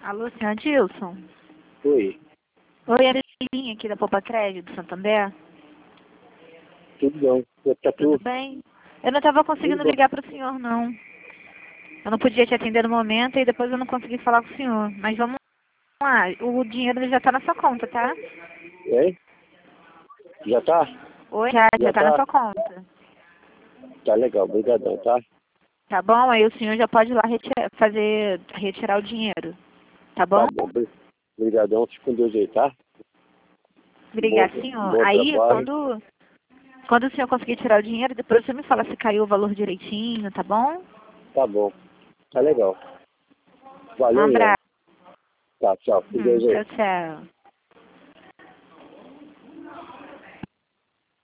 Alô, senhor Adilson? Oi, Oi, é a Lilinha aqui da Poupa Crédito do Santander. tudo bom? Tá Tudo tudo? bem? Eu não estava conseguindo Tudo bom. ligar para o senhor, não. Eu não podia te atender no momento e depois eu não consegui falar com o senhor. Mas vamos lá, o dinheiro já está na sua conta, tá? É? Já tá? Oi? Já Já está na tá? sua conta. Tá legal, obrigadão, tá? Tá bom? Aí o senhor já pode ir lá retirar o dinheiro. Tá bom? Tá bom, obrigadão, fica com Deus aí, tá? Bom, Obrigada, senhor. bom Aí, trabalho. quando o senhor conseguir tirar o dinheiro, depois você me fala se caiu o valor direitinho, tá bom? Tá bom, tá legal. Um Valeu, Ian. abraço. Tá, tchau, com Deus aí. Tchau, tchau.